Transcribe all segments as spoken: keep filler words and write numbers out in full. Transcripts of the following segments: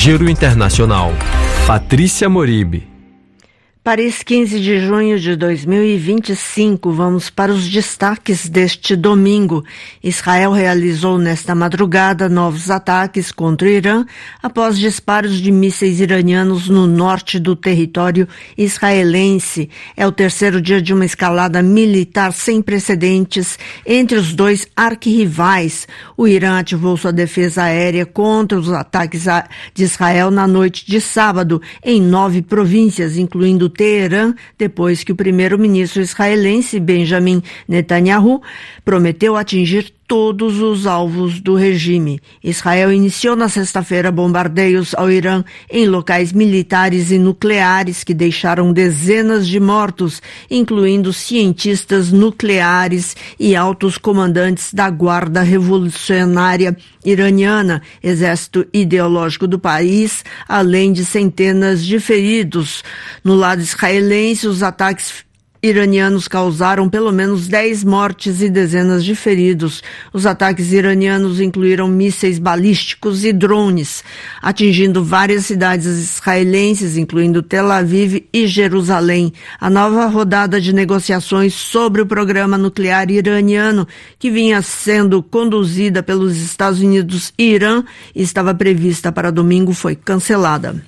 Giro Internacional. Patrícia Moribe. Paris, quinze de junho de dois mil e vinte e cinco. Vamos para os destaques deste domingo. Israel realizou nesta madrugada novos ataques contra o Irã após disparos de mísseis iranianos no norte do território israelense. É o terceiro dia de uma escalada militar sem precedentes entre os dois arquirrivais. O Irã ativou sua defesa aérea contra os ataques de Israel na noite de sábado em nove províncias, incluindo Teherã, depois que o primeiro-ministro israelense Benjamin Netanyahu prometeu atingir todos os alvos do regime. Israel iniciou na sexta-feira bombardeios ao Irã em locais militares e nucleares que deixaram dezenas de mortos, incluindo cientistas nucleares e altos comandantes da Guarda Revolucionária Iraniana, exército ideológico do país, além de centenas de feridos. No lado israelense, os ataques iranianos causaram pelo menos dez mortes e dezenas de feridos. Os ataques iranianos incluíram mísseis balísticos e drones, atingindo várias cidades israelenses, incluindo Tel Aviv e Jerusalém. A nova rodada de negociações sobre o programa nuclear iraniano, que vinha sendo conduzida pelos Estados Unidos e Irã e estava prevista para domingo, foi cancelada.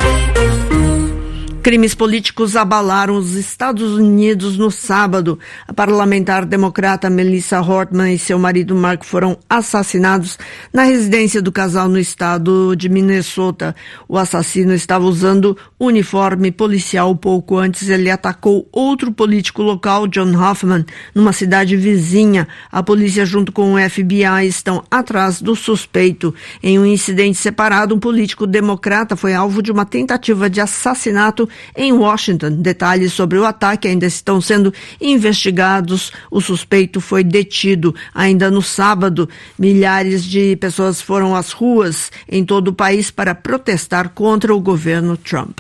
Crimes políticos abalaram os Estados Unidos no sábado. A parlamentar democrata Melissa Hortman e seu marido Mark foram assassinados na residência do casal no estado de Minnesota. O assassino estava usando uniforme policial. Pouco antes, ele atacou outro político local, John Hoffman, numa cidade vizinha. A polícia, junto com o F B I, estão atrás do suspeito. Em um incidente separado, um político democrata foi alvo de uma tentativa de assassinato em Washington. Detalhes sobre o ataque ainda estão sendo investigados. O suspeito foi detido. Ainda no sábado, milhares de pessoas foram às ruas em todo o país para protestar contra o governo Trump.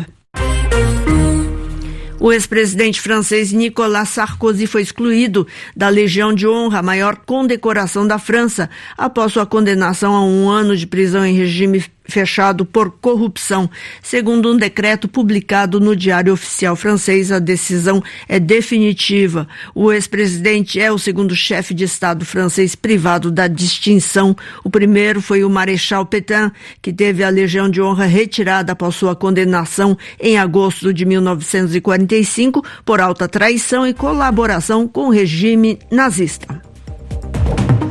O ex-presidente francês Nicolas Sarkozy foi excluído da Legião de Honra, a maior condecoração da França, após sua condenação a um ano de prisão em regime fechado por corrupção. Segundo um decreto publicado no Diário Oficial francês, a decisão é definitiva. O ex-presidente é o segundo chefe de Estado francês privado da distinção. O primeiro foi o Marechal Pétain, que teve a Legião de Honra retirada após sua condenação em agosto de mil novecentos e quarenta e cinco por alta traição e colaboração com o regime nazista.